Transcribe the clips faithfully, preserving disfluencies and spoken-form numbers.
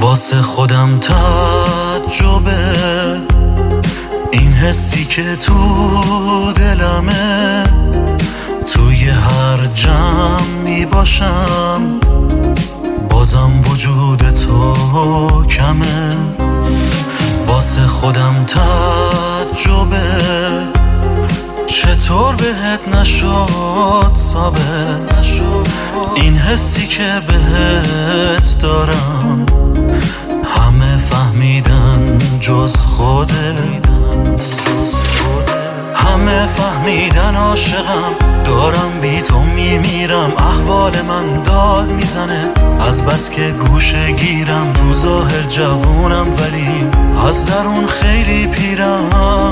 واسه خودم تعجبه این حسی که تو دلمه، توی هر جمعی باشم بازم وجود تو کمه. واسه خودم تعجبه چطور بهت نشد ثابت این حسی که بهت دارم. همه فهمیدن جز خودت، همه فهمیدن عاشقم، دارم بی تو میمیرم. احوال من داد میزنه از بس که گوشه گیرم. تو ظاهر جوونم ولی از درون خیلی پیرم.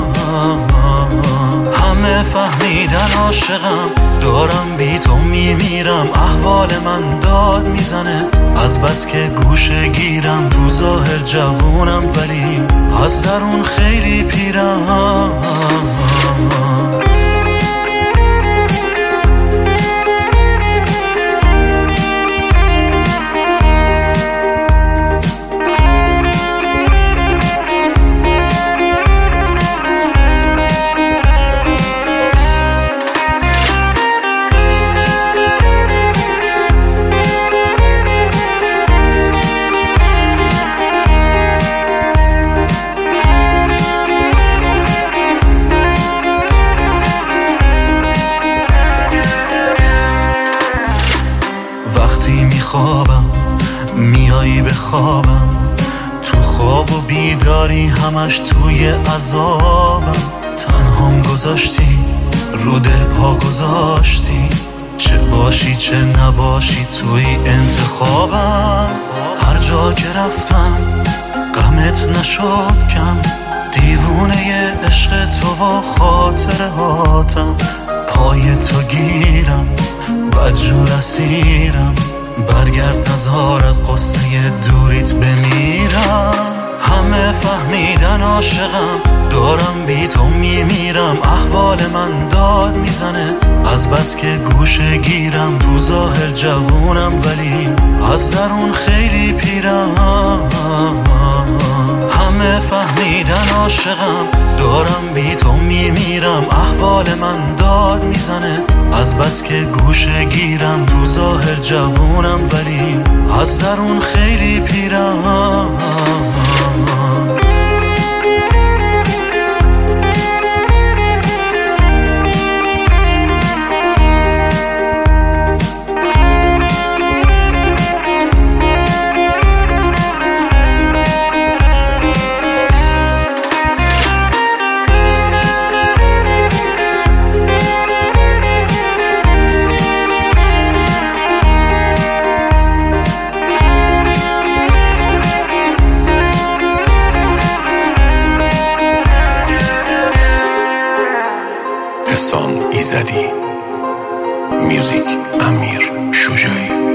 همه فهمیدن عاشقم، دارم بی تو میمیرم. احوال من داد میزنه از بس که گوشه گیرم. تو ظاهر جوونم ولی از درون خیلی پیرم. وقتی میخوابم میایی به خوابم، تو خواب و بیداری همش توی عذابم. تنهام گذاشتی رو دل پا گذاشتی، چه باشی چه نباشی توی انتخابم. هر جا که رفتم غمت نشد کم، دیوونه عشق تو و خاطر هاتم. پای تو گیرم بدجور اسیرم، برگرد نزار از قصه دوریت بمیرم. همه فهمیدن عاشقم، دارم بی تو میمیرم. احوال من داد میزنه از بس که گوشه گیرم. تو ظاهر جوونم ولی از درون خیلی پیرم. همه فهمیدن عاشقم، دارم بی تو میمیرم. احوال من داد میزنه از بس که گوشه گیرم. تو ظاهر جوونم ولی از درون خیلی پیرم. حسام ایزدی، میوزیک امیر شجاعی.